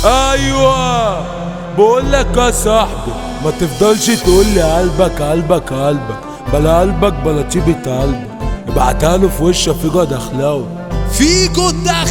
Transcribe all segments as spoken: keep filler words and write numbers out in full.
ايوه بقول لك يا صاحبي، ما تفضلش تقول لي قلبك قلبك قلبك، بلا قلبك بلا طيبة قلبك، ابعتها له في وشه فيجو دخلاوي. فيجو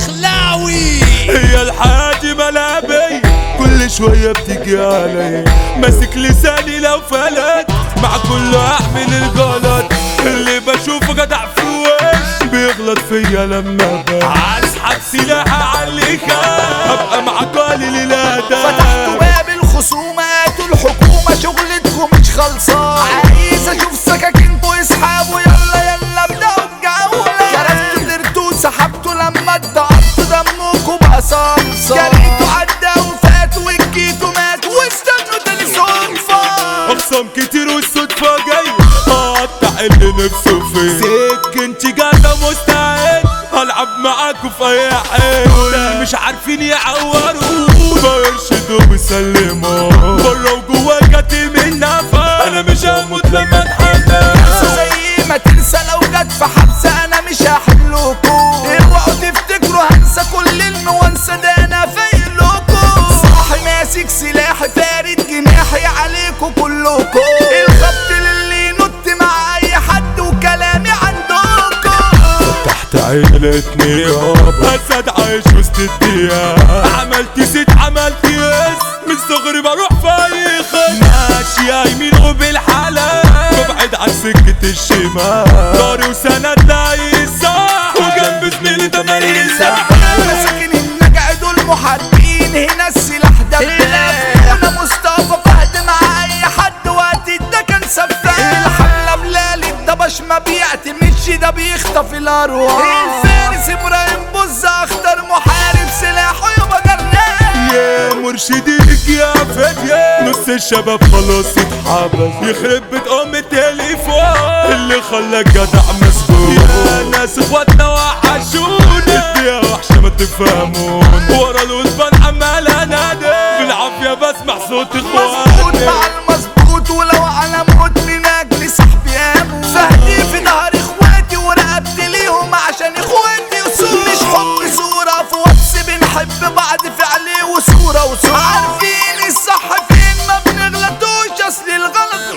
دخلاوي. هي الحياة دي ملعبية، كل شوية بتيجي عليا، ماسك لساني لو فلت، مع كله احمل الغلط، اللي بشوفه جدع في وش بيغلط فيا لما بقى اسحب سلاحي عليك، ابقى معاك قليل الادب. فتحتوا باب الخصومات والحكومة شغلتكم مش خلصان، عايز اشوف سكاكينكوا اسحبوا يلا يلا ابدأوا الجولة. كرفتوا درتوا سحبتوا لما اتضعفتوا دمكوا بقى صلصة، جريتوا عدى وفاتوا وجيتوا ماتوا واستنوا تاني صدفة. اقسام كتير والصدفة جاية هقطع اللي نفسه فيه، سكنتي جاهزة مستعد هلعب معاكوا في اي حتة، مش عارفين يعوروا بيرشدوا بيسلموا برا وجوا كاتم النفس، انا مش هموت لما اتحدى زي ما تنسى لو جت في حبسة انا مش هحلكوا، اوعوا تفتكروا هنسى كل الموانسة ده انا فايقلكوا، صاحي ماسك سلاحي فارد جناحي عليكوا كلكوا، الخبط للي ينط مع اي حد وكلامي عندكوا. تحت عيلتني يابا اسد عايش وسط الدياب، عملت ست عملت يس من صغري بروح في اي خط، ماشي يمين وبالحلال ببعد عن سكة الشمال، داري وسند لاي صح وجنب زميلي تمارين ساحة. مساكن النجع دول محاربين هنا السلاح دباب، انا مصطفى فهد مع اي حد وقت ده كان سفاح، الحملة بلالي الدبش ما بيعتمدش ده بيخطف الارواح، الفارس ابراهيم بوز اخطر محارب سلاحه يبقى جراب. يا مرشديك يا فدية نص الشباب خلاص اتحبس، يخرب بيت ام التليفون اللي خلاك جدع مسكون، يا ناس اخواتنا وحشونا الدنيا وحشة ما تفهمون، ورا الوزبان عمال انادي بالعافية بسمع صوت اخواتي مع المظبوط ولو على موت من اجل صاحبي اموت، فهدي في ظهر اخواتي ورقبت ليهم عشان اخواتي وصول، مش حب صورة في واتس بنحب بعض فعلي وصورة وصورة، عارفين الصح فين ما بنغلطوش اصل الغلط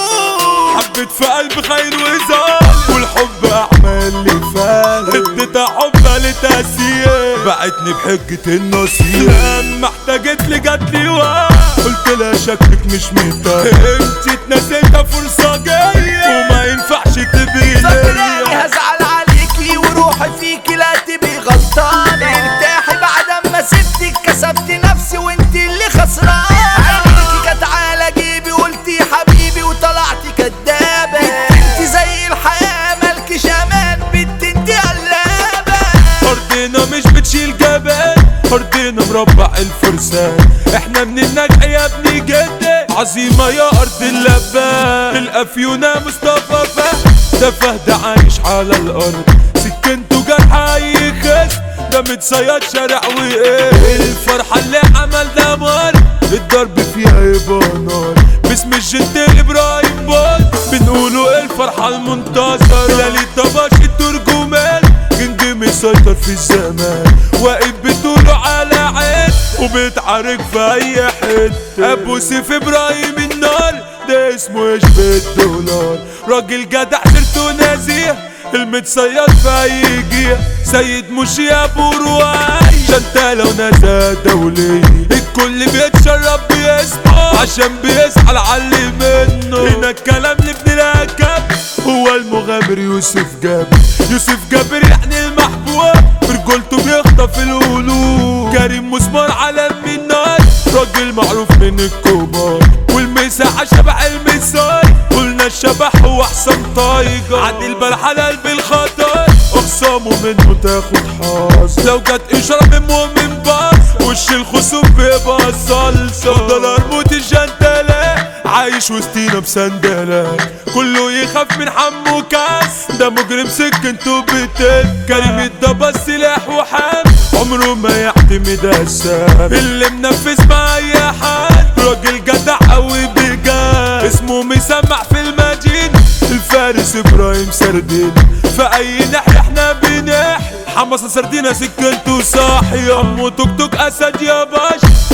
مرفوض، حبيت في قلبي خير وزال والحب اعمال اللي فات، اديتها حبها لتأثير بعتني بحجة النصيب، لما احتاجت لي جات لي وقت قلت لها شكلك مش متاح، انت اتنسيتها فرصة جاية وما ينفعش تبقي فاكراني ليا، هزعل عليكي وروحي فيكي لا تبقي غلطانة، ارتاحي بعد ما سبتك كسبت نفسي وانت اللي خسرانة، عينيكي كانت على جيبي قلتي حبيبي وطلعتي كدابة، انت زي الحياة مالكش امان بنت انت قلابة، ارضنا مش بتشيل جبل ارضنا مربع الفرسان، احنا من النجع يا ابني جدي عظيمة يا ارض اللبان، الافيونة مصطفى فهد ده فهد عايش على الارض، سكنته جرح اي خس ده متصياد شارع وايه، الفرحة اللي عمل دمار الضرب فيها يبقى نار، باسم الجد ابراهيم بوز بنقولوا الفرحة المنتصرة، ليالي الطباش الترجمان كنج مسيطر في الزمان، واقف بطوله على عين وبيتعارك في اي حتة، ابو سيف ابراهيم النار ده اسمه يشبه الدولار، راجل جدع سيرته نزيه المتصيد في اي جيه، سيد مشي ابو رواي شنتالة ونزاهة دولية، الكل بيتشرب باسمه عشان بيسعى علي منه، هنا الكلام لابن الهكب هو المغامر يوسف جابر، يوسف جابر يعني المحبوب برجولته بيخطف القلوب، كريم مسمار علم النار راجل معروف من الكبار، والمساحة شبح المساي قلنا الشبح هو احسن طايجة، عدي البلحة قلب الخطر اخصامه منه تاخد حظ، لو جت اشارة من مؤمن باص وش الخصوم بيبقى صلصة، افضل اربط الجنتلة عايش وسطينا بسندلة، كله يخاف من حمو كاس ده مجرم سكنته بتل، كريم الدبا سلاح وحام عمره ما يعتمد السام، اللي منفذ مع اي حد راجل جدع قوي بجد، اسمه مسمع في المدينة الفارس ابراهيم سردين، في اي ناحية احنا بنحيي حمصة سردينة سكنته صاحية، امو توك توك اسد يا باشا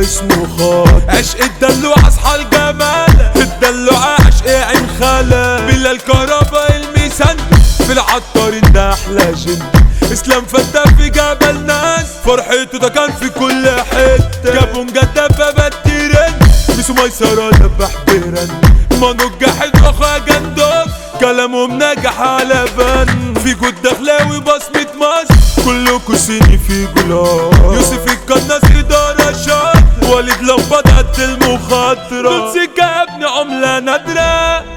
اسمه خاط. عشق الدلوع اصحى الجمال، الدلوع عشق عين خالة. بلا الكهرباء الميسان في العطارين ده احلى جن. اسلام فتى في جبل ناس، فرحته ده كان في كل حتة. جابوا مجدب بابا التيران، ميسو ميسرة دبح بيران. ما نجحت اخويا جندوب، كلامهم نجح على بن. في جود دخلاوي بصمة مصر، كلكوا صيني في جولار. يوسف القناص إدارة شاط، وليد لمبات قد المخاطرة. دول سكة يا ابني عملة نادرة.